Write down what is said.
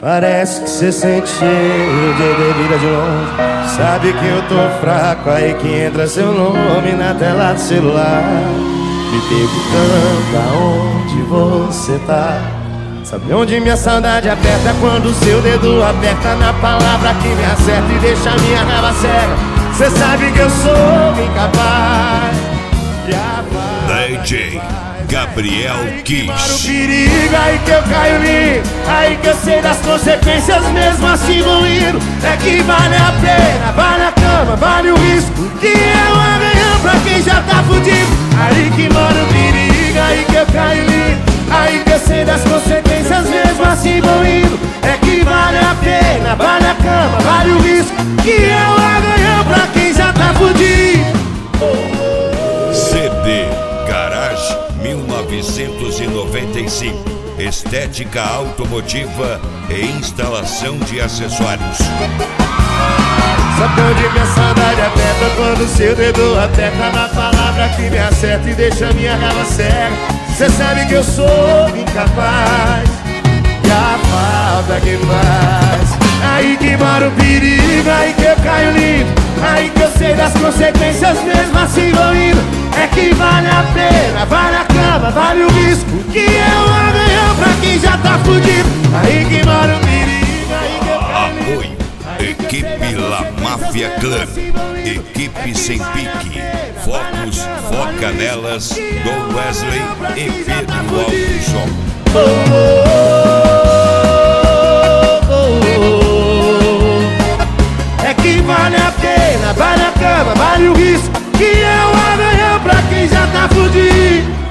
Parece que cê sente cheiro de bebida de longe. Sabe que eu tô fraco, aí que entra seu nome na tela do celular, me perguntando aonde você tá. Sabe onde minha saudade aperta? Quando seu dedo aperta na palavra que me acerta e deixa minha raiva cega. Cê sabe que eu sou incapaz de amar. DJ Gabriel Kiss. Para o perigo, aí que eu caio lindo, aí que eu sei das consequências, mesmo assim vou indo. É que vale a pena, vale a cama, vale o risco, que é o amanhã pra quem já tá fudido. Aí que mora o perigo, aí que eu caio lindo, aí que eu sei das consequências, mesmo assim vou indo. É que vale a pena, vale a cama, vale o risco, que é o amanhã pra quem já tá fudido. CD Garage 1995. Estética automotiva e instalação de acessórios. Sabe onde minha saudade aperta? Quando seu dedo aperta na palavra que me acerta e deixa minha raiva cega. Cê sabe que eu sou incapaz e a falta que faz. Aí que mora o perigo, aí que eu caio lindo, aí que eu sei das consequências, mesmo assim vou indo. É que vale a pena, vale a cama, vale o risco, que é o amanhã pra quem já tá fudido. Aí que mora o perigo, aí que eu caio lindo. Apoio Equipe La Máfia Clan, equipe sem pique, Focus, Foca Nelas, Dom Wesley e Pedro Alves. É que vale a pena, vale a cama, vale o risco, que é o amanhã pra quem já tá fudido.